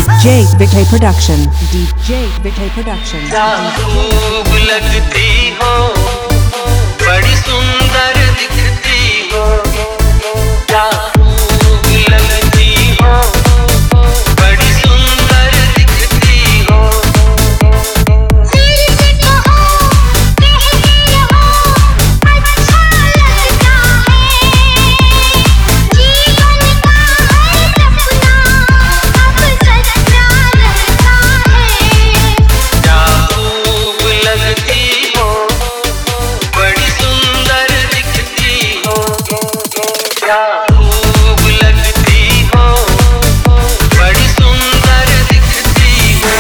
DJ Vijay Production. DJ Vijay Production. खूब लगती हो, बड़ी सुंदर दिखती हो, क्या खूब लगती हो, बड़ी सुंदर दिखती हो। दिल से कहो, कहते रहो, अच्छा लगता है। जीवन का हर सपना अब सच्चा लगता है। क्या खूब लगती हो, बड़ी सुंदर दिखती हो, क्या खूब लगती हो, बड़ी सुंदर दिखती हो।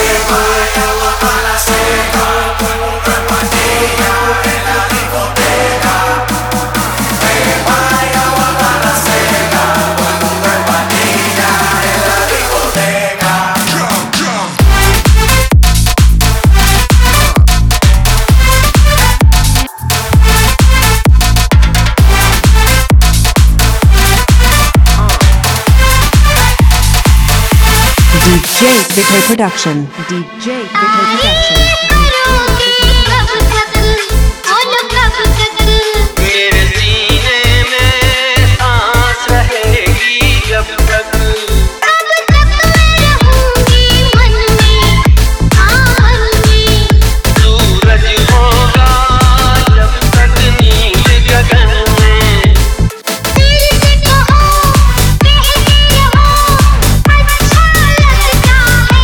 DJ Vijay Production. DJ Vijay Production. करोगे कब तक, बोलो कब तक। मेरे सीने में सांस रहेगी जब तक, कब तक मैं रहूंगी मन में, मन में। सूरज होगा जब तक नील गगन में। दिल से कहो, कहते रहो, अच्छा लगता है।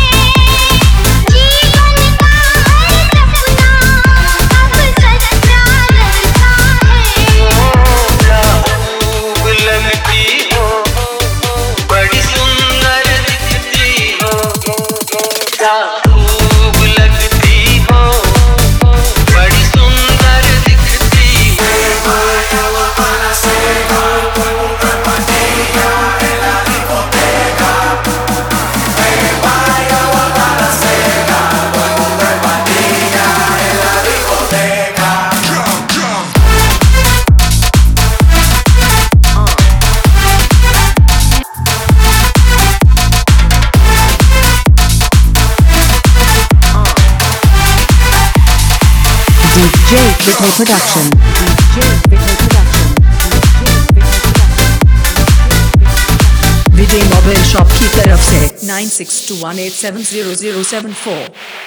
जीवन का हर सपना अब सच्चा लगता है। क्या खूब लगती हो, बड़ी सुंदर दिखती हो, क्या खूब लगती हो, बड़ी सुंदर दिखती हो। DJ Vijay Production. DJ Vijay Production. Vijay mobile shop की तरफ से 9621870074।